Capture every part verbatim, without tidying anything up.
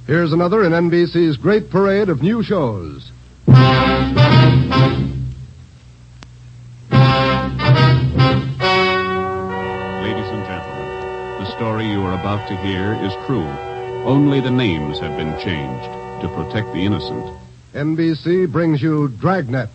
Here's another in N B C's great parade of new shows. The story you are about to hear is true. Only the names have been changed to protect the innocent. N B C brings you Dragnet.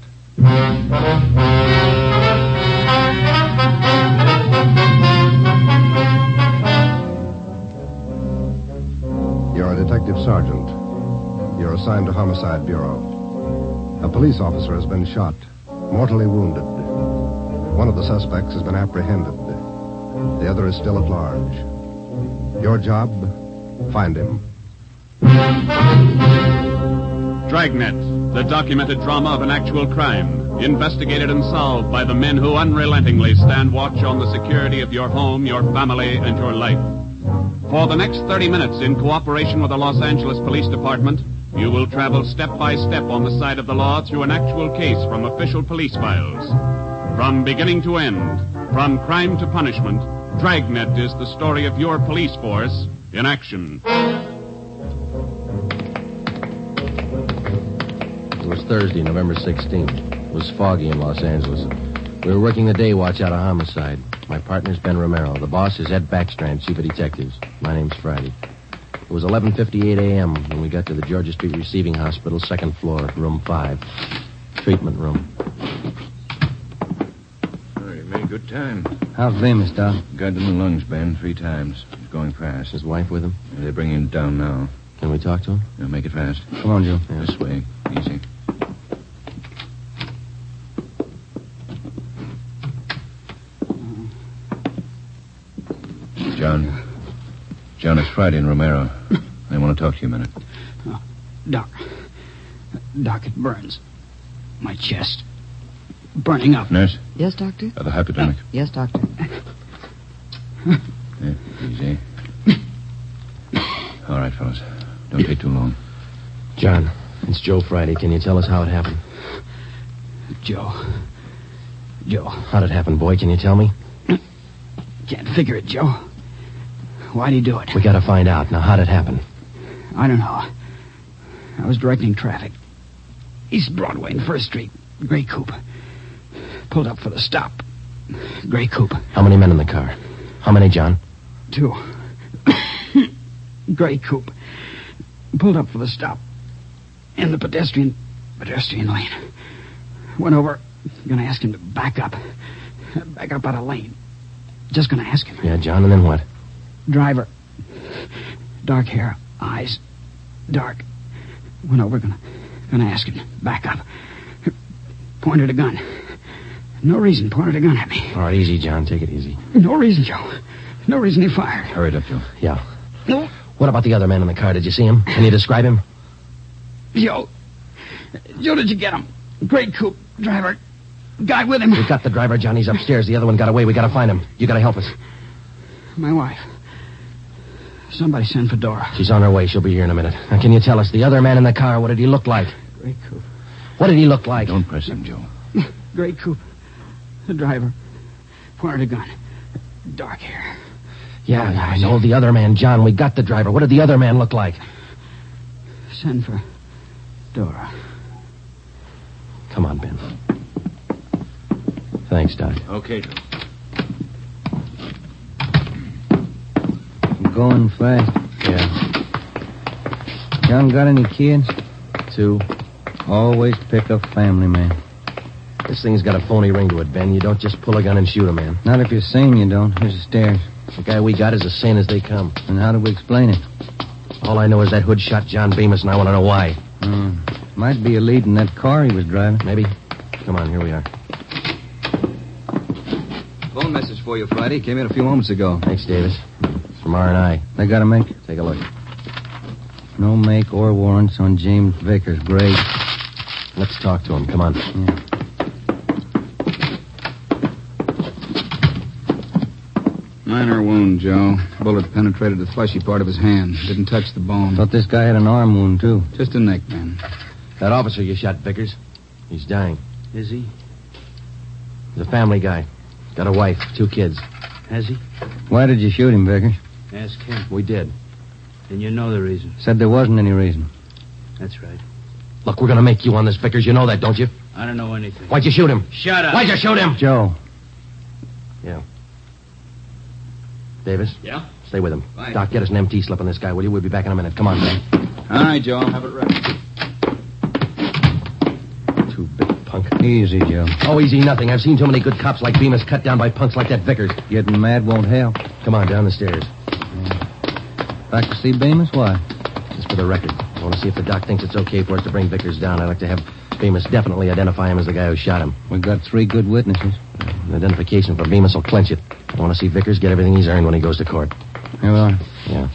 You're a detective sergeant. You're assigned to Homicide Bureau. A police officer has been shot, mortally wounded. One of the suspects has been apprehended. The other is still at large. Your job, find him. Dragnet, the documented drama of an actual crime, investigated and solved by the men who unrelentingly stand watch on the security of your home, your family, and your life. For the next thirty minutes, in cooperation with the Los Angeles Police Department, you will travel step by step on the side of the law through an actual case from official police files. From beginning to end, from crime to punishment, Dragnet is the story of your police force in action. It was Thursday, November sixteenth. It was foggy in Los Angeles. We were working the day watch out of Homicide. My partner's Ben Romero. The boss is Ed Backstrand, chief of detectives. My name's Friday. It was eleven fifty-eight a.m. when we got to the Georgia Street Receiving Hospital, second floor, room five. Treatment room. Made good time. How's Bemis, Doc? Got in the lungs, Ben, three times. He's going fast. His wife with him? Yeah, they're bringing him down now. Can we talk to him? Yeah, make it fast. Come on, Joe. Yeah. This way. Easy. John. John, it's Friday and Romero. I want to talk to you a minute. Oh, Doc. Doc, it burns. My chest. Burning up. Nurse? Yes, Doctor? Uh, the hypodermic. Uh, yes, Doctor. Yeah, easy. All right, fellas. Don't take too long. John, it's Joe Friday. Can you tell us how it happened? Joe. Joe. How'd it happen, boy? Can you tell me? Can't figure it, Joe. Why'd he do it? We gotta find out. Now, how'd it happen? I don't know. I was directing traffic. East Broadway and First Street. Gray coupe. Pulled up for the stop. Gray coupe. How many men in the car? How many, John? Two. Gray coupe. Pulled up for the stop. In the pedestrian... pedestrian lane. Went over. Gonna ask him to back up. Back up out of lane. Just gonna ask him. Yeah, John, and then what? Driver. Dark hair. Eyes. Dark. Went over. Gonna... gonna ask him to back up. Pointed a gun. No reason. Pointed a gun at me. All right, easy, John. Take it easy. No reason, Joe. No reason he fired. Hurry it up, Joe. Yeah. No. What about the other man in the car? Did you see him? Can you describe him? Joe. Joe, did you get him? Great coupe. Driver. Guy with him. We got the driver, John. He's upstairs. The other one got away. We gotta find him. You gotta help us. My wife. Somebody send for Dora. She's on her way. She'll be here in a minute. Now, can you tell us, the other man in the car, what did he look like? Great coupe. What did he look like? Don't press him, Joe. Great coupe. The driver. Pointed a gun. Dark hair. Yeah, yeah, I know. The other man, John. We got the driver. What did the other man look like? Send for Dora. Come on, Ben. Thanks, Doc. Okay, Joe. Going fast. Yeah. John got any kids? Two. Always pick up family, man. This thing's got a phony ring to it, Ben. You don't just pull a gun and shoot a man. Not if you're sane, you don't. Here's the stairs. The guy we got is as sane as they come. And how do we explain it? All I know is that hood shot John Bemis, and I want to know why. Hmm. Might be a lead in that car he was driving. Maybe. Come on, here we are. Phone message for you, Friday. Came in a few moments ago. Thanks, Davis. It's from R and I. They got a make? Take a look. No make or warrants on James Vickers. Great. Let's talk to him. Come on. Yeah. Minor wound, Joe. Bullet penetrated the fleshy part of his hand. Didn't touch the bone. Thought this guy had an arm wound, too. Just a neck, man. That officer you shot, Vickers, he's dying. Is he? He's a family guy. Got a wife, two kids. Has he? Why did you shoot him, Vickers? Ask him. We did. And you know the reason. Said there wasn't any reason. That's right. Look, we're gonna make you on this, Vickers. You know that, don't you? I don't know anything. Why'd you shoot him? Shut up. Why'd you shoot him? Joe. Yeah. Davis? Yeah? Stay with him. Right. Doc, get us an M T slip on this guy, will you? We'll be back in a minute. Come on, man. All right, Joe. I'll have it ready. Too big punk. Easy, Joe. Oh, easy nothing. I've seen too many good cops like Bemis cut down by punks like that Vickers. Getting mad won't help. Come on, down the stairs. Back to see Bemis? Why? Just for the record. I want to see if the doc thinks it's okay for us to bring Vickers down. I'd like to have Bemis definitely identify him as the guy who shot him. We've got three good witnesses. An identification for Bemis will clinch it. I want to see Vickers get everything he's earned when he goes to court. Here we are. Yeah.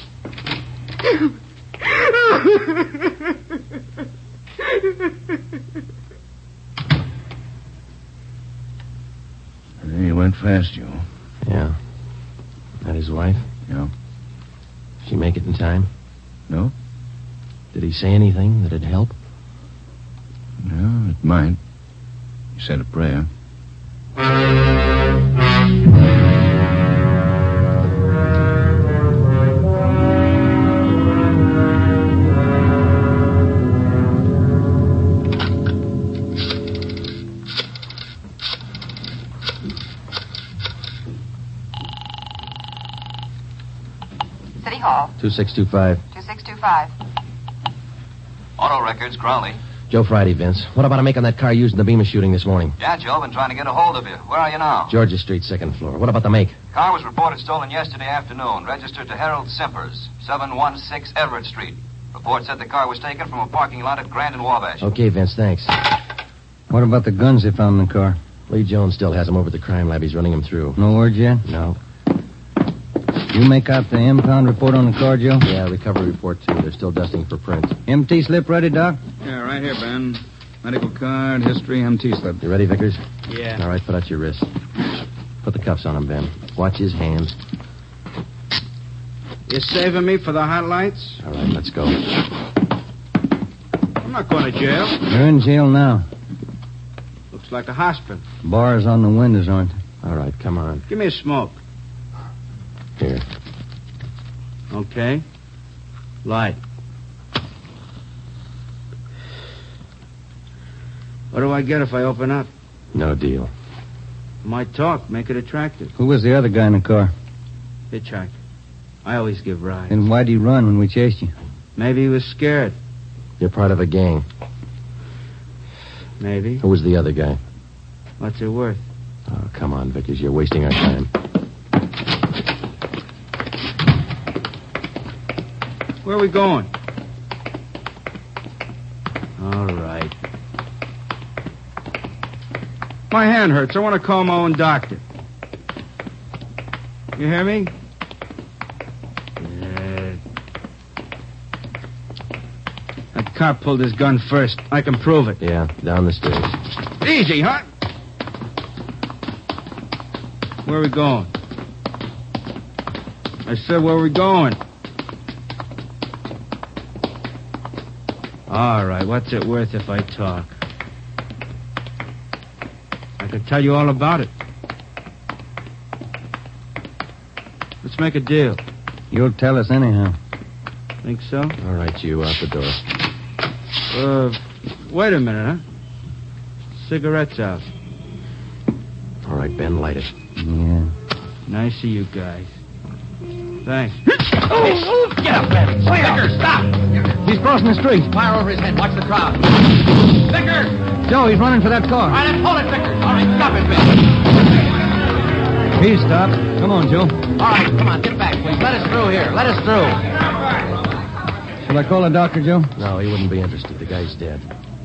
He went fast, Joe. Yeah. That his wife? Yeah. She make it in time? No? Did he say anything that'd help? No, it might. He said a prayer. City Hall. two six two five. two six two five. Auto records, Crowley. Joe Friday, Vince. What about a make on that car used in the Bemis shooting this morning? Yeah, Joe, been trying to get a hold of you. Where are you now? Georgia Street, second floor. What about the make? Car was reported stolen yesterday afternoon. Registered to Harold Simpers, seven one six Everett Street. Report said the car was taken from a parking lot at Grand and Wabash. Okay, Vince, thanks. What about the guns they found in the car? Lee Jones still has them over at the crime lab. He's running them through. No word yet? No. You make out the impound report on the car, Joe? Yeah, recovery report, too. They're still dusting for print. M T slip ready, Doc? Yeah, right here, Ben. Medical card, history, M T slip. You ready, Vickers? Yeah. All right, put out your wrist. Put the cuffs on him, Ben. Watch his hands. You saving me for the hot lights? All right, let's go. I'm not going to jail. You're in jail now. Looks like a hospital. Bars on the windows, aren't there? All right, come on. Give me a smoke. Here. Okay. Light. What do I get if I open up? No deal. My talk, make it attractive. Who was the other guy in the car? Hitchhiker. I always give rides. Then why'd he run when we chased you? Maybe he was scared. You're part of a gang. Maybe. Who was the other guy? What's it worth? Oh, come on, Vickers. You're wasting our time. Where are we going? All right. My hand hurts. I want to call my own doctor. You hear me? Yeah. That cop pulled his gun first. I can prove it. Yeah, down the stairs. Easy, huh? Where are we going? I said, where are we going? All right, what's it worth if I talk? I can tell you all about it. Let's make a deal. You'll tell us anyhow. Think so? All right, you out the door. Uh, wait a minute, huh? Cigarettes out. All right, Ben, light it. Yeah. Nice of you guys. Thanks. Oh, get up, Ben. Vickers, stop. He's crossing the street. Fire over his head. Watch the crowd. Vickers! Joe, he's running for that car. All right, let's hold it, Vickers. All right, stop it, Ben. He's stopped. Come on, Joe. All right, come on, get back, please. Let us through here. Let us through. Shall I call the doctor, Joe? No, he wouldn't be interested. The guy's dead.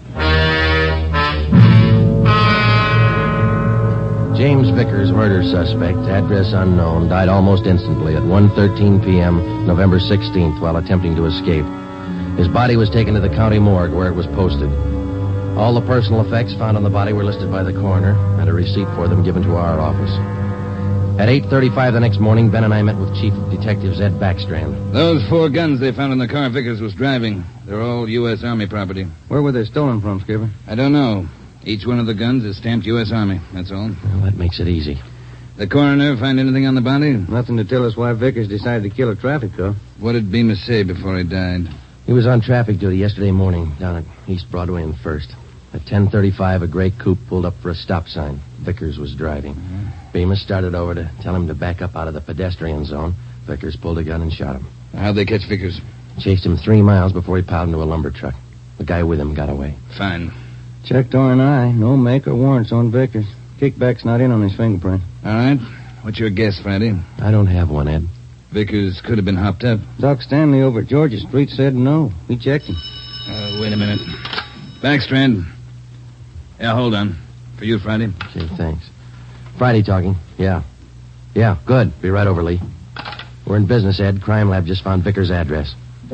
James Vickers, murder suspect, address unknown, died almost instantly at one thirteen p.m. November sixteenth while attempting to escape. His body was taken to the county morgue where it was posted. All the personal effects found on the body were listed by the coroner and a receipt for them given to our office. At eight thirty-five the next morning, Ben and I met with Chief of Detectives Ed Backstrand. Those four guns they found in the car Vickers was driving. They're all U S. Army property. Where were they stolen from, Skipper? I don't know. Each one of the guns is stamped U S. Army, that's all. Well, that makes it easy. The coroner find anything on the body? Nothing to tell us why Vickers decided to kill a traffic cop. What did Bemis say before he died? He was on traffic duty yesterday morning down at East Broadway and First. At ten thirty-five, a gray coupe pulled up for a stop sign. Vickers was driving. Mm-hmm. Bemis started over to tell him to back up out of the pedestrian zone. Vickers pulled a gun and shot him. How'd they catch Vickers? Chased him three miles before he piled into a lumber truck. The guy with him got away. Fine. Checked R and I. No make or warrants on Vickers. Kickback's not in on his fingerprint. All right. What's your guess, Friday? I don't have one, Ed. Vickers could have been hopped up. Doc Stanley over at Georgia Street said no. We checked him. Uh, wait a minute. Backstrand. Yeah, hold on. For you, Friday. Okay, thanks. Friday talking. Yeah. Yeah, good. Be right over, Lee. We're in business, Ed. Crime Lab just found Vickers' address.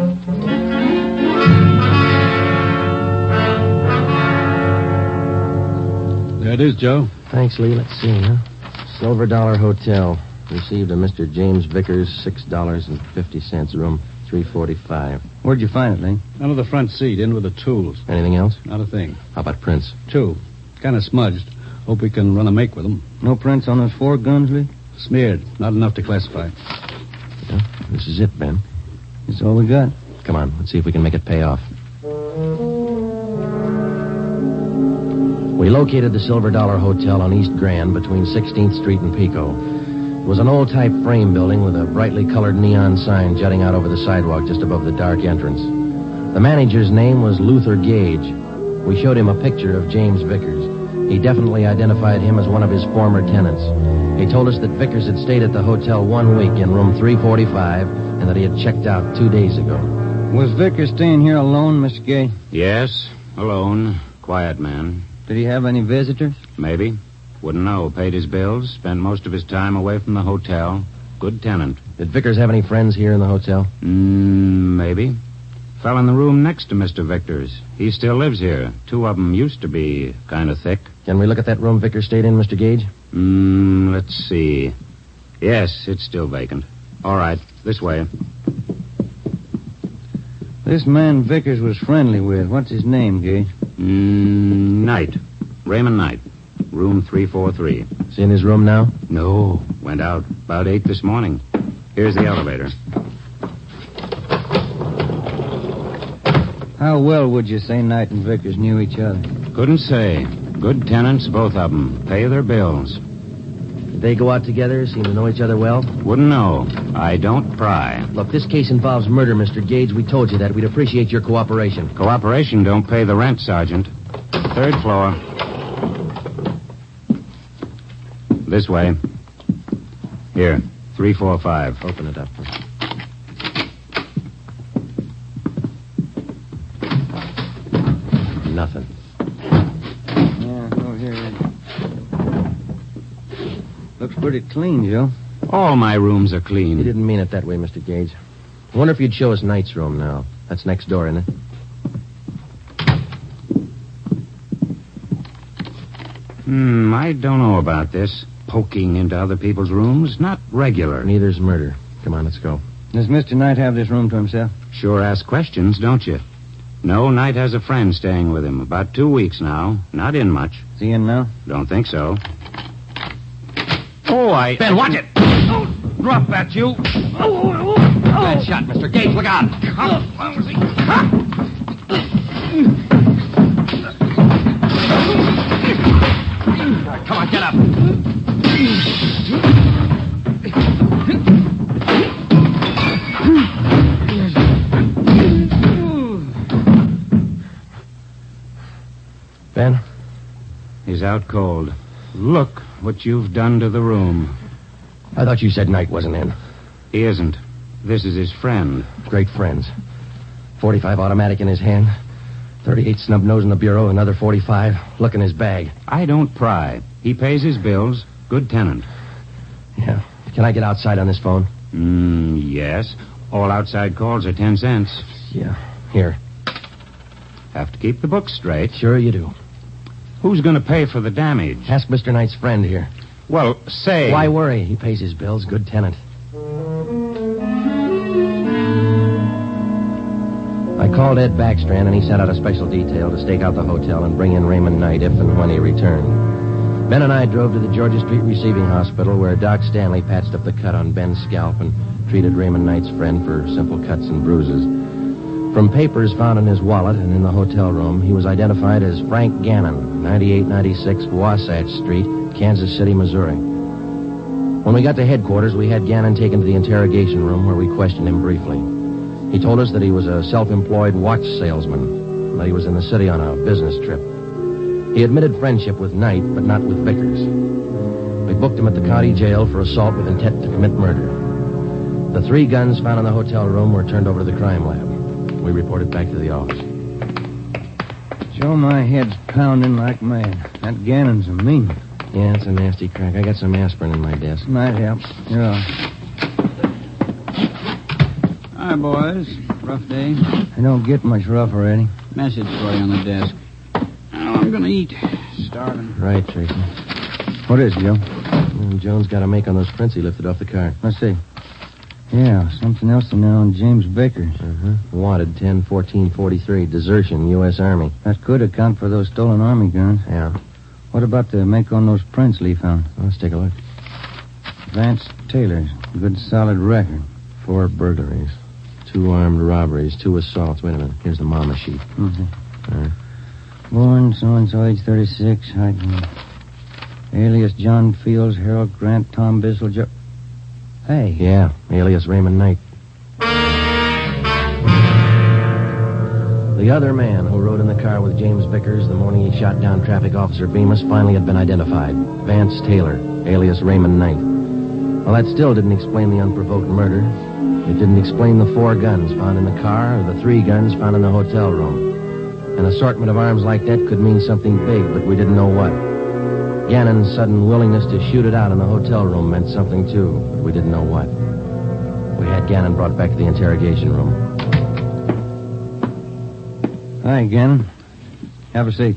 There it is, Joe. Thanks, Lee. Let's see, huh? Silver Dollar Hotel. Received a Mister James Vickers, six dollars and fifty cents, room three forty-five. Where'd you find it, Lee? Under the front seat, in with the tools. Anything else? Not a thing. How about prints? Two. Kind of smudged. Hope we can run a make with them. No prints on those four guns, Lee? Smeared. Not enough to classify. Yeah, this is it, Ben. That's all we got. Come on, let's see if we can make it pay off. We located the Silver Dollar Hotel on East Grand between sixteenth Street and Pico. It was an old-type frame building with a brightly colored neon sign jutting out over the sidewalk just above the dark entrance. The manager's name was Luther Gage. We showed him a picture of James Vickers. He definitely identified him as one of his former tenants. He told us that Vickers had stayed at the hotel one week in room three forty-five and that he had checked out two days ago. Was Vickers staying here alone, Mister Gage? Yes, alone. Quiet man. Did he have any visitors? Maybe. Wouldn't know. Paid his bills. Spent most of his time away from the hotel. Good tenant. Did Vickers have any friends here in the hotel? Mm, maybe. Fell in the room next to Mister Vickers. He still lives here. Two of them used to be kind of thick. Can we look at that room Vickers stayed in, Mister Gage? Mm, let's see. Yes, it's still vacant. All right. This way. This man Vickers was friendly with. What's his name, Gage? Mm, Knight. Raymond Knight. Room three forty-three. Is he in his room now? No. Went out about eight this morning. Here's the elevator. How well would you say Knight and Vickers knew each other? Couldn't say. Good tenants, both of them. Pay their bills. Did they go out together? Seem to know each other well? Wouldn't know. I don't pry. Look, this case involves murder, Mister Gage. We told you that. We'd appreciate your cooperation. Cooperation don't pay the rent, Sergeant. Third floor. This way. Here, three four five. Open it up. Nothing. Yeah, over here. Looks pretty clean, Joe. All my rooms are clean. You didn't mean it that way, Mister Gage. I wonder if you'd show us Knight's room now. That's next door, isn't it? Hmm, I don't know about this. Poking into other people's rooms. Not regular. Neither's murder. Come on, let's go. Does Mister Knight have this room to himself? Sure ask questions, don't you? No, Knight has a friend staying with him. About two weeks now. Not in much. Is he in now? Don't think so. Oh, I... Ben, watch it! Oh, drop that, you. Oh, oh, oh. Bad shot, Mister Gage. Look out. Come on, get up. Ben? He's out cold. Look what you've done to the room. I thought you said Knight wasn't in. He isn't. This is his friend. Great friends. forty-five automatic in his hand. thirty-eight snub nose in the bureau. Another forty-five. Look in his bag. I don't pry. He pays his bills. Good tenant. Yeah. Can I get outside on this phone? Mm, yes. All outside calls are ten cents. Yeah. Here. Have to keep the books straight. Sure you do. Who's going to pay for the damage? Ask Mister Knight's friend here. Well, say... Why worry? He pays his bills. Good tenant. I called Ed Backstrand, and he sent out a special detail to stake out the hotel and bring in Raymond Knight if and when he returned. Ben and I drove to the Georgia Street Receiving Hospital where Doc Stanley patched up the cut on Ben's scalp and treated Raymond Knight's friend for simple cuts and bruises. From papers found in his wallet and in the hotel room, he was identified as Frank Gannon, ninety-eight ninety-six Wasatch Street, Kansas City, Missouri. When we got to headquarters, we had Gannon taken to the interrogation room where we questioned him briefly. He told us that he was a self-employed watch salesman, and that he was in the city on a business trip. He admitted friendship with Knight, but not with Vickers. We booked him at the county jail for assault with intent to commit murder. The three guns found in the hotel room were turned over to the crime lab. We reported back to the office. Joe, my head's pounding like mad. That Gannon's a mean one. Yeah, it's a nasty crack. I got some aspirin in my desk. Might help. You're on. Hi, boys. Rough day. I don't get much rougher, Eddie. Message for you on the desk. Now I'm gonna eat. Starving. Right, Tracy. What is it, Joe? Well, Jones got a make on those prints he lifted off the car. Let's see. Yeah, something else in there on James Vickers. Uh-huh. Wanted, ten fourteen forty-three. Desertion, U S Army. That could account for those stolen Army guns. Yeah. What about the make on those prints Lee found? Well, let's take a look. Vance Taylor's. Good solid record. Four burglaries. Two armed robberies. Two assaults. Wait a minute. Here's the mama sheet. Mm-hmm. All right. Born so-and-so, age thirty-six. Height. Alias John Fields, Harold Grant, Tom Bissell, Joe... Hey. Yeah, alias Raymond Knight. The other man who rode in the car with James Vickers the morning he shot down Traffic Officer Bemis finally had been identified. Vance Taylor, alias Raymond Knight. Well, that still didn't explain the unprovoked murder. It didn't explain the four guns found in the car or the three guns found in the hotel room. An assortment of arms like that could mean something big, but we didn't know what. Gannon's sudden willingness to shoot it out in the hotel room meant something, too, but we didn't know what. We had Gannon brought back to the interrogation room. Hi, Gannon. Have a seat.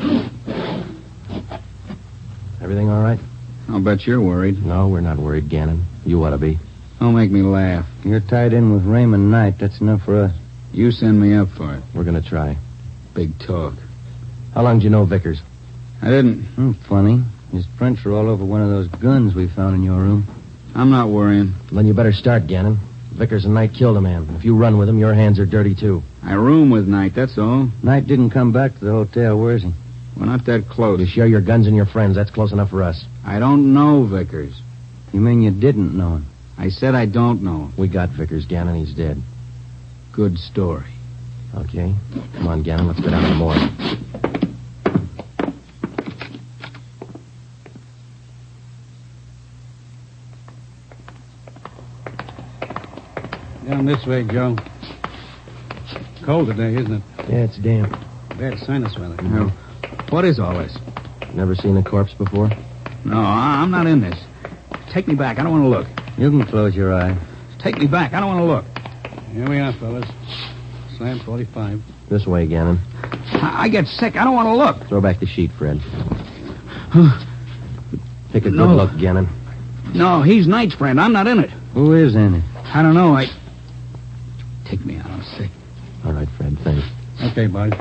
Everything all right? I'll bet you're worried. No, we're not worried, Gannon. You ought to be. Don't make me laugh. You're tied in with Raymond Knight. That's enough for us. You send me up for it. We're going to try. Big talk. How long did you know Vickers? I didn't. Hmm, funny. His prints are all over one of those guns we found in your room. I'm not worrying. Then you better start, Gannon. Vickers and Knight killed a man. If you run with him, your hands are dirty, too. I room with Knight, that's all. Knight didn't come back to the hotel. Where is he? We're not that close. You share your guns and your friends. That's close enough for us. I don't know Vickers. You mean you didn't know him? I said I don't know him. We got Vickers, Gannon. He's dead. Good story. Okay. Come on, Gannon. Let's go down to the morgue. Down this way, Joe. Cold today, isn't it? Yeah, it's damp. Bad sinus weather. Mm-hmm. What is all this? Never seen a corpse before? No, I- I'm not in this. Take me back. I don't want to look. You can close your eye. Take me back. I don't want to look. Here we are, fellas. Slam forty-five. This way, Gannon. I, I get sick. I don't want to look. Throw back the sheet, Fred. Take a good No. look, Gannon. No, he's Knight's friend. I'm not in it. Who is in it? I don't know. I... Take me out. I'm sick. All right, Fred. Thanks. Okay, bud.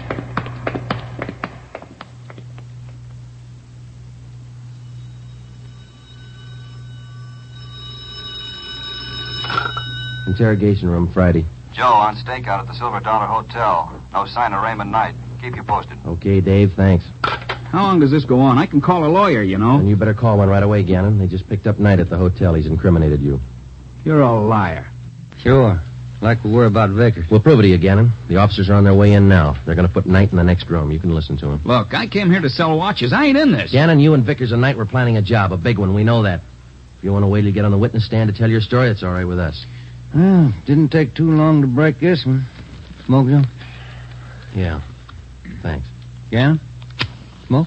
Interrogation room, Friday. Joe, on stakeout at the Silver Dollar Hotel. No sign of Raymond Knight. Keep you posted. Okay, Dave. Thanks. How long does this go on? I can call a lawyer, you know. And you better call one right away, Gannon. They just picked up Knight at the hotel. He's incriminated you. You're a liar. Sure. Like we were about Vickers. We'll prove it to you, Gannon. The officers are on their way in now. They're going to put Knight in the next room. You can listen to him. Look, I came here to sell watches. I ain't in this. Gannon, you and Vickers and Knight were planning a job, a big one. We know that. If you want to wait till you get on the witness stand to tell your story, it's all right with us. Well, didn't take too long to break this one. Smoke some? Yeah. Thanks. Gannon? Smoke?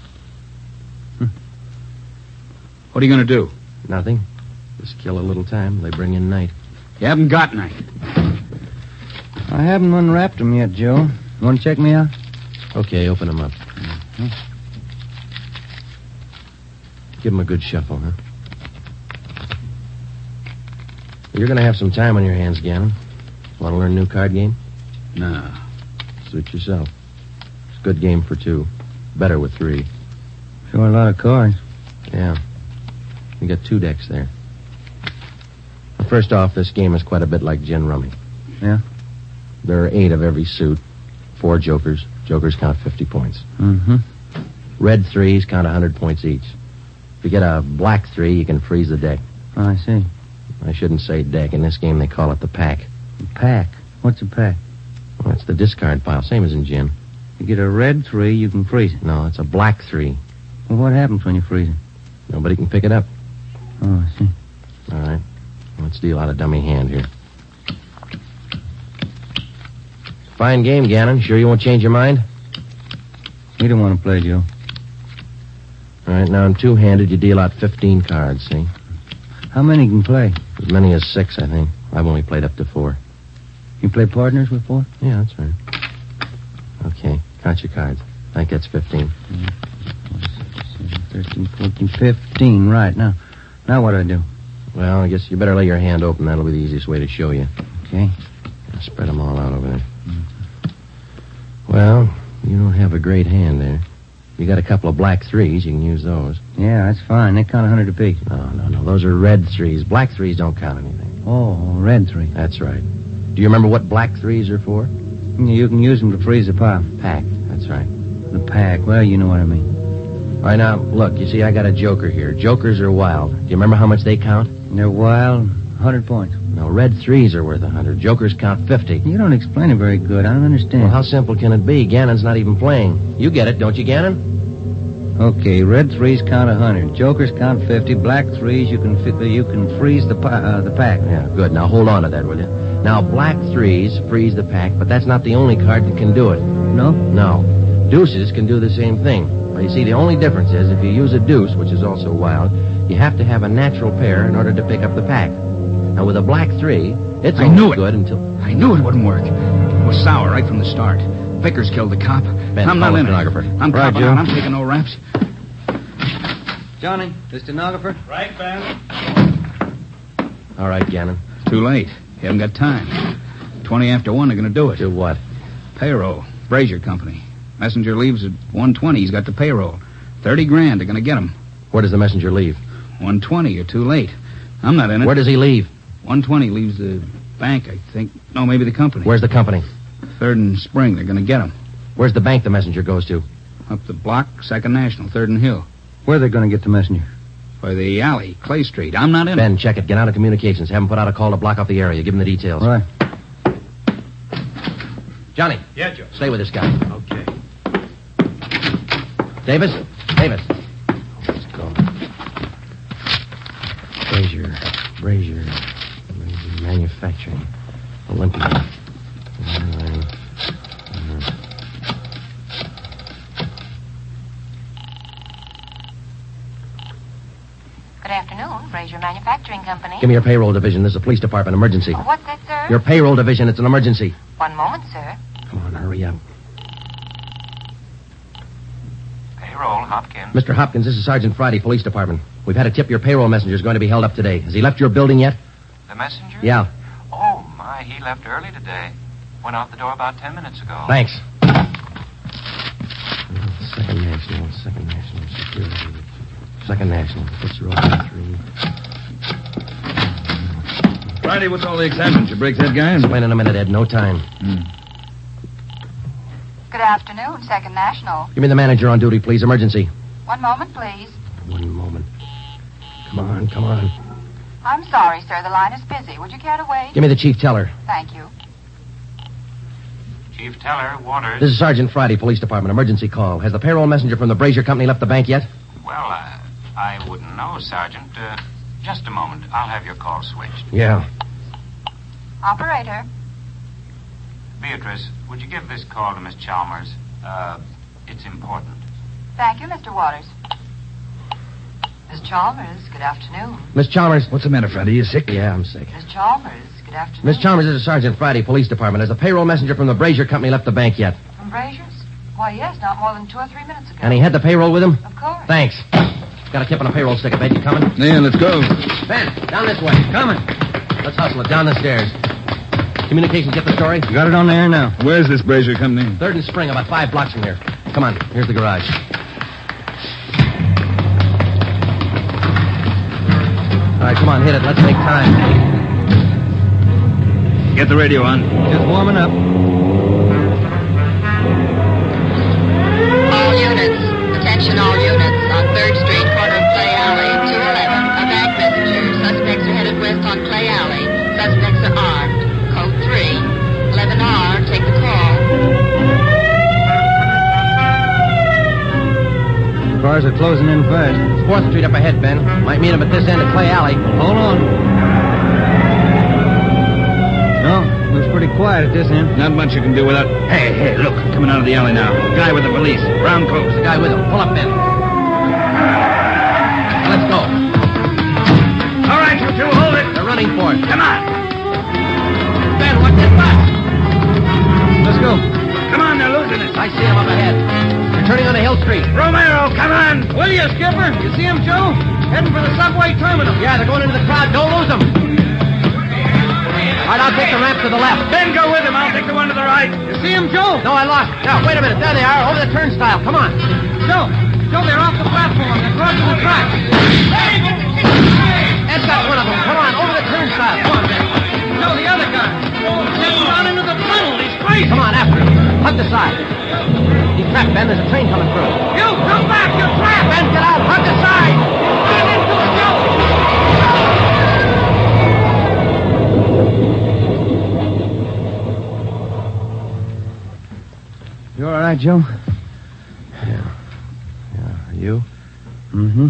What are you going to do? Nothing. Just kill a little time. They bring in Knight. You haven't got Knight. I haven't unwrapped them yet, Joe. Want to check me out? Okay, open them up. Mm-hmm. Give them a good shuffle, huh? You're going to have some time on your hands, Gannon. Want to learn a new card game? No. Suit yourself. It's a good game for two. Better with three. Sure a lot of cards. Yeah. You got two decks there. First off, this game is quite a bit like gin rummy. Yeah? There are eight of every suit. Four jokers. Jokers count fifty points. Mm-hmm. Red threes count one hundred points each. If you get a black three, you can freeze the deck. Oh, I see. I shouldn't say deck. In this game, they call it the pack. The pack? What's a pack? Well, it's the discard pile, same as in gin. You get a red three, you can freeze it. No, it's a black three. Well, what happens when you freeze it? Nobody can pick it up. Oh, I see. All right. Let's deal out a dummy hand here. Fine game, Gannon. Sure you won't change your mind? We don't want to play, Joe. All right, now in two-handed, you deal out fifteen cards, see? How many can play? As many as six, I think. I've only played up to four. You play partners with four? Yeah, that's right. Okay, count your cards. I think that's fifteen. Yeah. thirteen, fourteen, fifteen, right. Now, now what do I do? Well, I guess you better lay your hand open. That'll be the easiest way to show you. Okay. I'll spread them all out over there. Mm-hmm. Well, you don't have a great hand there. You got a couple of black threes. You can use those. Yeah, that's fine. They count one hundred apiece. No, no, no. Those are red threes. Black threes don't count anything. Oh, red three. That's right. Do you remember what black threes are for? You can use them to freeze the pile. Pack. That's right. The pack. Well, you know what I mean. All right, now, look. You see, I got a joker here. Jokers are wild. Do you remember how much they count? They're wild. one hundred points. No, red threes are worth one hundred. Jokers count fifty. You don't explain it very good. I don't understand. Well, how simple can it be? Gannon's not even playing. You get it, don't you, Gannon? Okay, red threes count one hundred. Jokers count fifty. Black threes, you can fi- you can freeze the pa- uh, the pack. Yeah, good. Now, hold on to that, will you? Now, black threes freeze the pack, but that's not the only card that can do it. No? No. Deuces can do the same thing. Well, you see, the only difference is if you use a deuce, which is also wild, you have to have a natural pair in order to pick up the pack. Now, with a black three, it's I only knew it. good until... I knew it wouldn't work. It was sour right from the start. Vickers killed the cop. Ben, I'm call not the in it. stenographer. I'm Right, copping Joe. out. I'm taking no raps. Johnny, the stenographer? Right, Ben? All right, Gannon. Too late. You haven't got time. Twenty after one, they're going to do it. Do what? Payroll. Brazier Company. Messenger leaves at one twenty. He's got the payroll. Thirty grand. They're going to get him. Where does the messenger leave? one twenty. You're too late. I'm not in it. Where does he leave? one twenty leaves the bank, I think. No, maybe the company. Where's the company? Third and Spring. They're going to get him. Where's the bank the messenger goes to? Up the block, Second National, Third and Hill. Where are they going to get the messenger? By the alley, Clay Street. I'm not in Ben, it. check it. Get out of communications. Have him put out a call to block off the area. Give him the details. Right. Johnny. Yeah, Joe. Stay with this guy. Okay. Davis? Davis. Let's go. Brazier. Brazier. Brazier Manufacturing. Olympia. Uh, uh, Good afternoon, Brazier Manufacturing Company. Give me your payroll division. This is a police department emergency. Oh, what's that, sir? Your payroll division. It's an emergency. One moment, sir. Come on, hurry up. Payroll, Hopkins. Mister Hopkins, this is Sergeant Friday, Police Department. We've had a tip your payroll messenger is going to be held up today. Has he left your building yet? The messenger? Yeah. Oh, my, he left early today. Went out the door about ten minutes ago. Thanks. Second National, Second National Security. Second National, Fitzroy three. Friday, what's all the excitement? You break that guy? Explain in a minute, Ed. No time. Hmm. Good afternoon, Second National. Give me the manager on duty, please. Emergency. One moment, please. One moment. Come on, come on. I'm sorry, sir. The line is busy. Would you care to wait? Give me the chief teller. Thank you. Chief Teller, Waters. This is Sergeant Friday, Police Department. Emergency call. Has the payroll messenger from the Brazier Company left the bank yet? Well, uh, I wouldn't know, Sergeant. Uh, just a moment. I'll have your call switched. Yeah. Operator. Beatrice, would you give this call to Miss Chalmers? Uh, it's important. Thank you, Mister Waters. Miss Chalmers, good afternoon. Miss Chalmers. What's the matter, Friday? You sick? Yeah, I'm sick. Miss Chalmers, good afternoon. Miss Chalmers, this is Sergeant Friday, Police Department. Has the payroll messenger from the Brazier Company left the bank yet? From Brazier's? Why, yes, not more than two or three minutes ago. And he had the payroll with him? Of course. Thanks. Got a tip on a payroll sticker, Ben. You coming? Yeah, let's go. Ben, down this way. Coming. Let's hustle it. Down the stairs. Communications, get the story? You got it on the air now. Where's this Brazier Company? Third and Spring, about five blocks from here. Come on, here's the garage. All right, come on, hit it. Let's make time. Get the radio on. Just warming up. All units. Attention all units. On third Street, corner of Clay Alley, two eleven. A bank messenger. Suspects are headed west on Clay Alley. Suspects are armed. Code three. eleven R. Take the call. Cars are closing in fast. fourth Street up ahead, Ben. Might meet him at this end of Clay Alley. Hold on. No, looks pretty quiet at this end. Not much you can do without... Hey, hey, look. Coming out of the alley now. Guy with the police. Brown clothes. The guy with him. Pull up, Ben. Let's go. All right, you two, hold it. They're running for it. Come on. Ben, what's this back? Let's go. Come on, they're losing it. I see him up ahead. They're turning on the Hill Street. Romero, come on. Will you, Skipper? You see him, Joe? Heading for the subway terminal. Yeah, they're going into the crowd. Don't lose them. All right, I'll take the ramp to the left. Ben, go with him. I'll take the one to the right. You see him, Joe? No, I lost. Now, wait a minute. There they are, over the turnstile. Come on. Joe. Joe, they're off the platform. They're crossing the track. Ed's got one of them. Come on, over the turnstile. Come on, Ben. Joe, the other guy. He's down into the tunnel. He's crazy. Come on, after him. Hug the side. He's trapped, Ben. There's a train coming through. You, come back. You're trapped. Ben, get out. Hug the side. Get into it, Joe. You all right, Joe? Yeah. Yeah. Are you? Mm-hmm.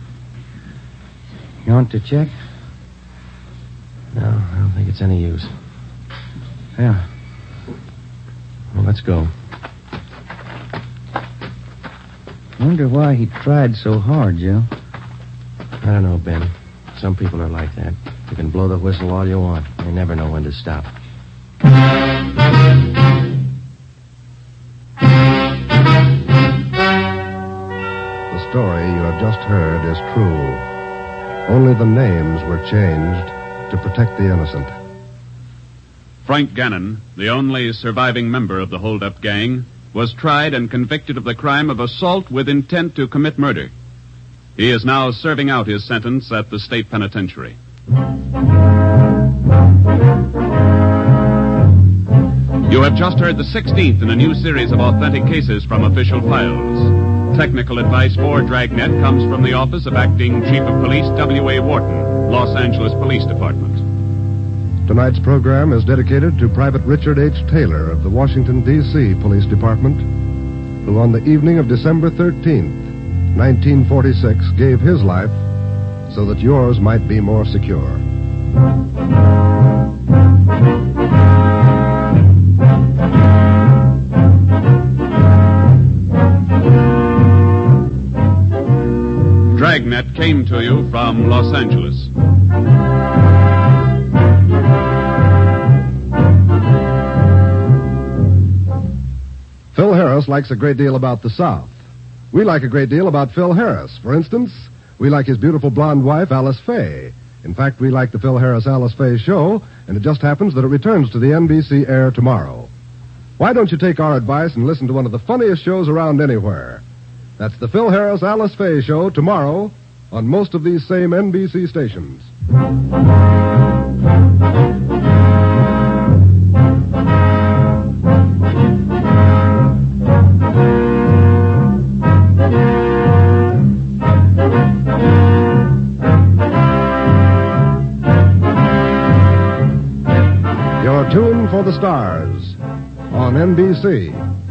You want to check? No, I don't think it's any use. Yeah. Well, let's go. Wonder why he tried so hard, Joe. I don't know, Ben. Some people are like that. You can blow the whistle all you want. They never know when to stop. The story you have just heard is true. Only the names were changed to protect the innocent. Frank Gannon, the only surviving member of the hold-up gang, was tried and convicted of the crime of assault with intent to commit murder. He is now serving out his sentence at the state penitentiary. You have just heard the sixteenth in a new series of authentic cases from official files. Technical advice for Dragnet comes from the office of Acting Chief of Police W A Wharton, Los Angeles Police Department. Tonight's program is dedicated to Private Richard H. Taylor of the Washington, D C Police Department, who on the evening of December thirteenth, nineteen forty-six, gave his life so that yours might be more secure. Dragnet came to you from Los Angeles. Phil Harris likes a great deal about the South. We like a great deal about Phil Harris. For instance, we like his beautiful blonde wife, Alice Faye. In fact, we like the Phil Harris-Alice Faye show, and it just happens that it returns to the N B C air tomorrow. Why don't you take our advice and listen to one of the funniest shows around anywhere? That's the Phil Harris-Alice Faye show tomorrow on most of these same N B C stations. Your tune for the stars on N B C.